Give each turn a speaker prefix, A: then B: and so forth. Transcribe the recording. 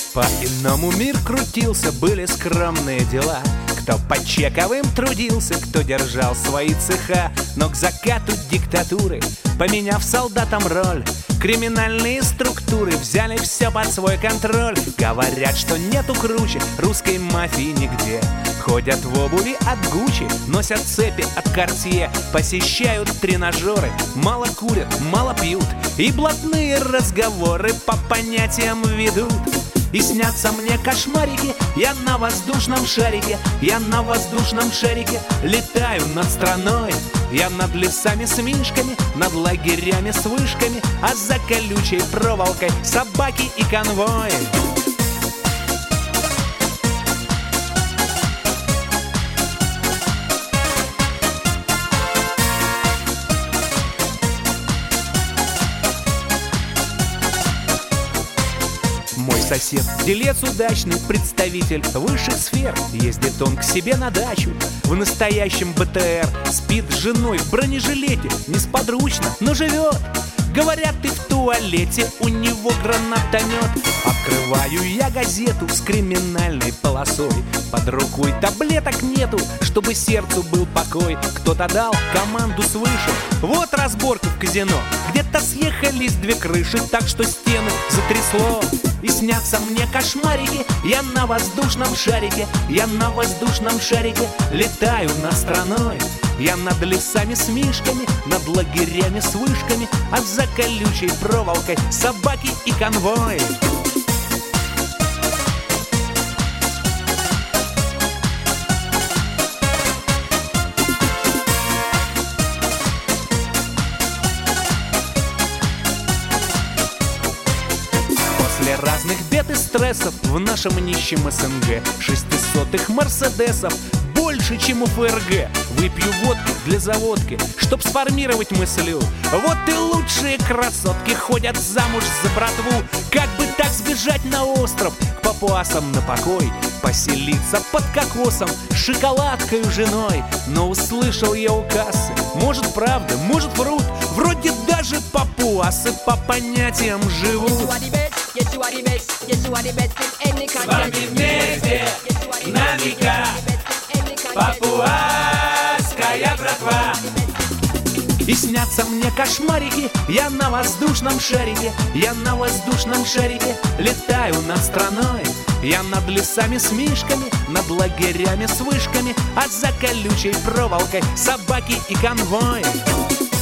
A: По-иному мир крутился, были скромные дела. Кто по чековым трудился, кто держал свои цеха. Но к закату диктатуры, поменяв солдатам роль, криминальные структуры взяли все под свой контроль. Говорят, что нету круче русской мафии нигде. Ходят в обуви от Гуччи, носят цепи от Cartier, посещают тренажеры, мало курят, мало пьют и блатные разговоры по понятиям ведут. И снятся мне кошмарики, я на воздушном шарике, я на воздушном шарике летаю над страной. Я над лесами с мишками, над лагерями с вышками, а за колючей проволокой собаки и конвой. Мой сосед, делец удачный, представитель высших сфер. Ездит он к себе на дачу в настоящем БТР. Спит с женой в бронежилете, несподручно, но живет. Говорят, ты в туалете, у него гранатомет. Открываю я газету с криминальной полосой. Под рукой таблеток нету, чтобы сердцу был покой. Кто-то дал команду свыше. Вот разборка в казино. Где-то съехались две крыши, так что стены затрясло. И снятся мне кошмарики, я на воздушном шарике, я на воздушном шарике летаю над страной. Я над лесами с мишками, над лагерями с вышками, а за колючей проволокой собаки и конвой. После разных бед и стрессов в нашем нищем СНГ 600-х мерседесов больше, чем у ФРГ. Выпью водки для заводки, чтоб сформировать мыслю. Вот и лучшие красотки ходят замуж за братву. Как бы так сбежать на остров к папуасам на покой, поселиться под кокосом, шоколадкой женой. Но услышал я у кассы, может правда, может врут, вроде даже папуасы по понятиям живут.
B: С вами вместе на века папуасская братва.
A: И снятся мне кошмарики, я на воздушном шарике, я на воздушном шарике летаю над страной. Я над лесами с мишками, над лагерями с вышками, а за колючей проволокой собаки и конвой.